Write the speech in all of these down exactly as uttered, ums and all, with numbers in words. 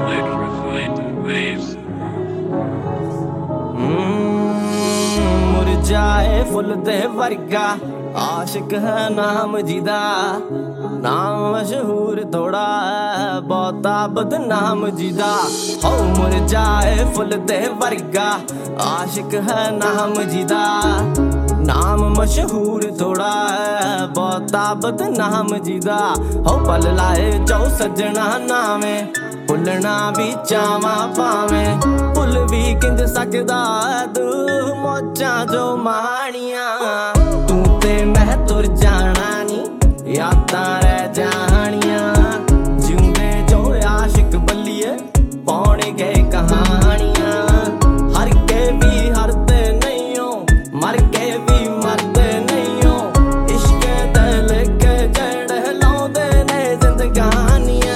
Electrified waves. मुरझाए फुल दे वर्गा आशिक है नाम जिदा नाम मशहूर थोड़ा है बहुता बदनाम जिदा हो मुरझाए फुल दे वर्गा आशिक है नाम जिदा नाम मशहूर थोड़ा है बहुता बदनाम जिदा हो पल लाए जाओ सजना नामे भुलना भी चावा पावे भुल भी किंज सकदा तू मौजा जो माणिया तू ते मैं तुर जाना नी यादां रह जानिया जिंदे जो आशिक बल्लिए पौने गए कहानियां हर के भी हरते नहीं हो मर के भी मरते नहीं हो इश्क दिल के जड़ लाउंदे ने जिंदगानियां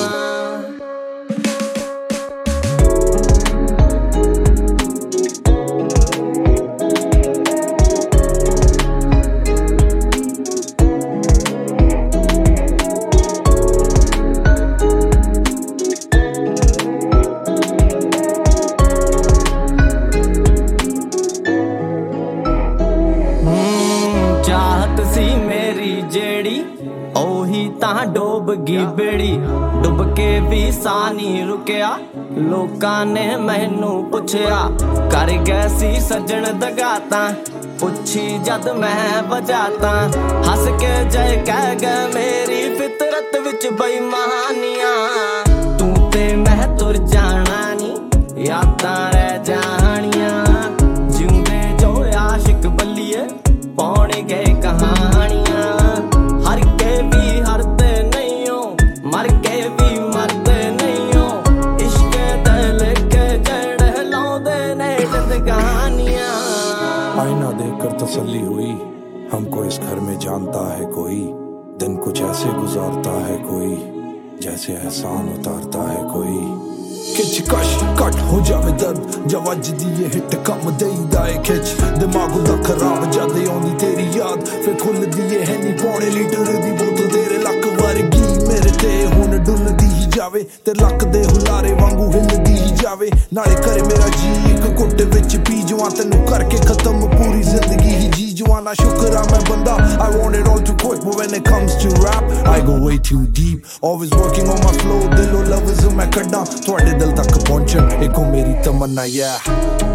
चाहत सी मेरी जेड़ी ओही तां डोब गई बेड़ी डुब के भी सानी रुकिया लोकां ने मैनू पुछया कर गए सी सजन दगाता पुछी जद मैं बजाता हस के जय कह गए मेरी फितरत विच बेईमानियां तू ते मैं तुर जाना नी यादां रह जानियां जिंदे जो आशिक बल्लिए पौने गए कहानियां हर के भी हरते नहीं हो मर के भी मरते नहीं हो इश्क दिल के जड़ लाउंदे ने जिंदगानियां आईना देखकर तसल्ली हुई हमको इस घर में जानता है कोई दिन कुछ ऐसे गुजारता है कोई जैसे एहसान उतारता है कोई खिच कश कट हो जावे दर्द जवज दी ये हिट कम देईदा है खिच दिमाग दा खराब जद आउंदी तेरी याद फिर खुल दी है नी पौने लीटर दी बोतल तेरे लक वर्गी मेरे ते हुन डुलदी ही जावे ते लक दे हुलारे वांगू हिलदी ही जावे नाले करे मेरा जी एक घुट विच पी जवां तैनू करके खत्म पूरी जिंदगी ही जी जवां ना शुक्र आ मैं बंदा I want it all too quick but when it comes to rap I go way too deep always working on my flow दिलो लफ्ज़ मैं कड्डां तुहाडे दिल तक पहुंचन इको मेरी तमन्ना yeah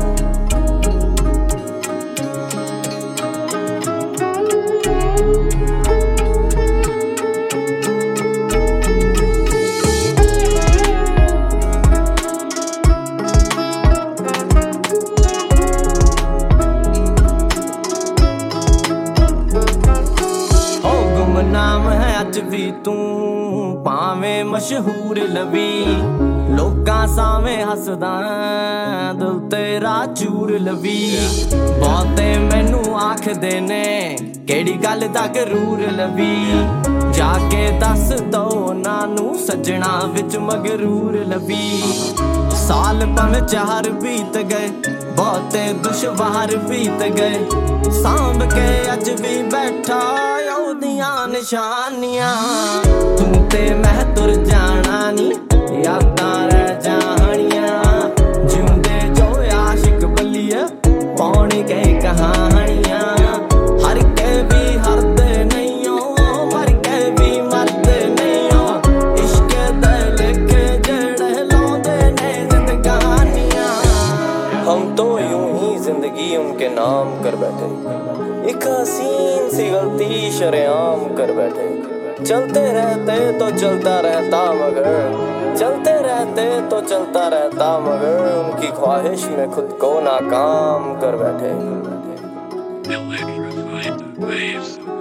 नाम है अज भी तू पावे मशहूर लवी लोकां सावे हसदा दिल तेरा चूर लवी बहुते मैनू आखदे ने केड़ी गल दा गरूर लवी जाके दस दो नानू सजना विच मगरूर लवी साल भावें चार बीत गए बहुते दुश्वार बीत गए सांभ के अज भी बैठा ओदियां निशानियां तू ते मैं तुर जाना नी यादां रह जानियां जिंदे जो आशिक बल्लिए पौने गए कहानियां हर के भी हरदे नहीं हो मर के भी मरदे नहीं हो इश्क दिल के जड़ लाउंदे ने जिंदगानियां हम तो यूं ही जिंदगी उनके नाम कर बैठे एक हसीन सी गलती शरेआम कर बैठे चलते रहते तो चलता रहता मगर चलते रहते तो चलता रहता मगर उनकी ख्वाहिश में खुद को नाकाम कर बैठे Electrified waves.